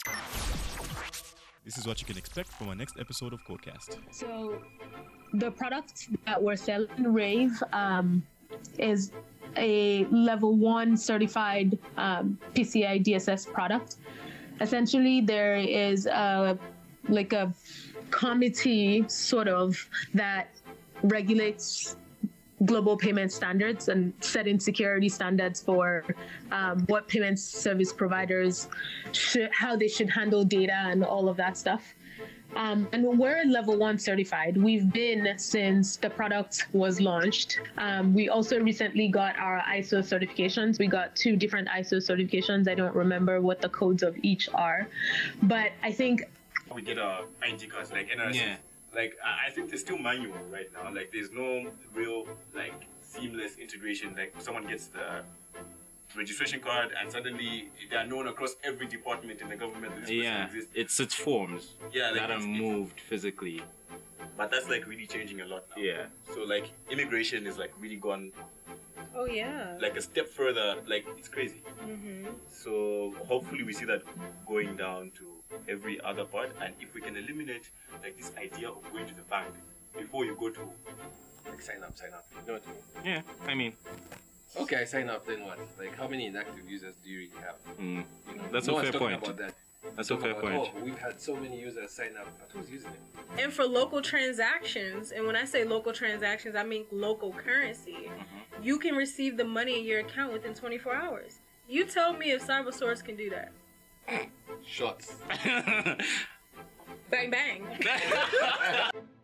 This is what you can expect from our next episode of Codecast. So the product that we're selling, Rave, is a level 1 certified PCI DSS product. Essentially, there is a committee sort of that regulates global payment standards and setting security standards for what payment service providers how they should handle data and all of that stuff. And we're level 1 certified. We've been since the product was launched. We also recently got our ISO certifications. We got 2 different ISO certifications. I don't remember what the codes of each are, but I think we get our ID cards like NRC. Yeah. Like I think there's still manual right now. Like there's no real like seamless integration. Like someone gets the registration card and suddenly they are known across every department in the government that this person exists. It's forms Yeah, like that are moved physically. But that's like really changing a lot now. Yeah. So like immigration is like really gone Oh yeah. like a step further. Like it's crazy. Mm-hmm. So hopefully we see that going down to every other part, and if we can eliminate like this idea of going to the bank before you go to like sign up. You know what I mean? Yeah, I mean, Okay, I sign up, then what? Like, how many inactive users do you really have? You know, that's no a one's fair talking point. about that. That's a fair About, point. Oh, we've had so many users sign up, but who's using it? And for local transactions, and when I say local transactions, I mean local currency, you can receive the money in your account within 24 hours. You tell me if CyberSource can do that. Shots. Bang, bang.